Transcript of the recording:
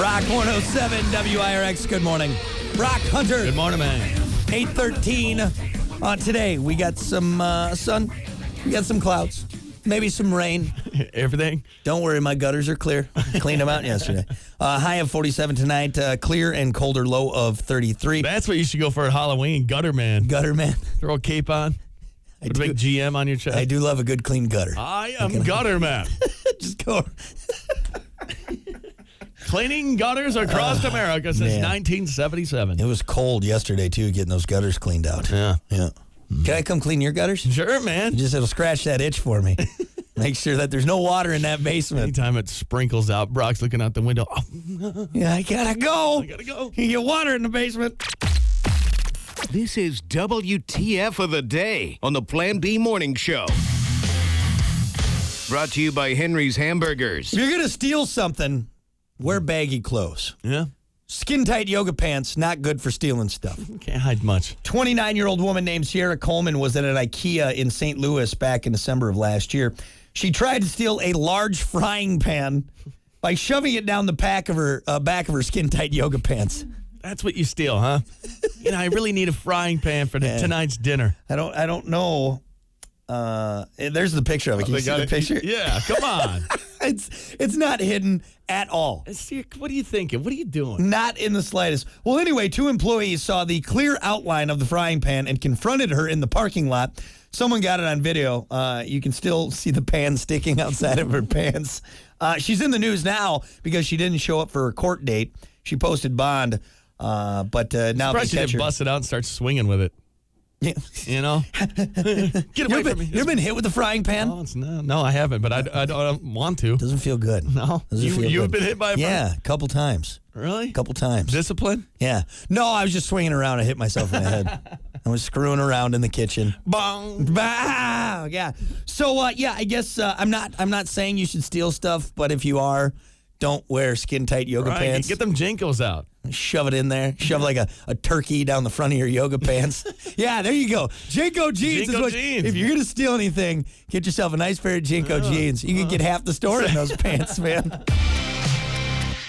Rock 107 WIRX. Good morning. Brock Hunter. Good morning, man. 8:13. Today, we got some sun. We got some clouds. Maybe some rain. Everything? Don't worry, my gutters are clear. Cleaned them out yesterday. High of 47 tonight. Clear and colder, low of 33. That's what you should go for at Halloween. Gutter man. Gutter man. Throw a cape on. Put a big GM on your chest. I do love a good clean gutter. I am gutter man. Just go. Cleaning gutters across America since 1977. It was cold yesterday, too, getting those gutters cleaned out. Yeah. Can I come clean your gutters? Sure, man. It'll scratch that itch for me. Make sure that there's no water in that basement. Anytime it sprinkles out, Brock's looking out the window. Oh, Yeah, I gotta go. go. You get water in the basement. This is WTF of the Day on the Plan B Morning Show. Brought to you by Henry's Hamburgers. If you're gonna steal something, wear baggy clothes. Yeah. Skin-tight yoga pants, not good for stealing stuff. Can't hide much. 29-year-old woman named Sierra Coleman was at an IKEA in St. Louis back in December of last year. She tried to steal a large frying pan by shoving it down the back of her skin-tight yoga pants. That's what you steal, huh? I really need a frying pan for tonight's dinner. I don't know. There's the picture of it. Can you see the picture? Yeah, come on. It's not hidden at all. What are you thinking? What are you doing? Not in the slightest. Well, anyway, 2 employees saw the clear outline of the frying pan and confronted her in the parking lot. Someone got it on video. You can still see the pan sticking outside of her pants. She's in the news now because she didn't show up for her court date. She posted bond, but now Surprised she didn't bust it out and start swinging with it. Yeah. Get away from me. You ever been hit with a frying pan? Oh, no, I haven't, but I don't want to. Doesn't feel good. No. You have been hit by a frying pan? Yeah, a couple times. Really? A couple times. Discipline? Yeah. No, I was just swinging around and hit myself in the head. I was screwing around in the kitchen. Bong. Bah! Yeah. So, I guess I'm not saying you should steal stuff, but if you are, don't wear skin-tight yoga pants. Get them Jinkos out. Shove it in there. Shove like a turkey down the front of your yoga pants. Yeah, there you go. Jinko jeans is what. Jeans. If you're going to steal anything, get yourself a nice pair of Jinko jeans. You can get half the store in those pants, man.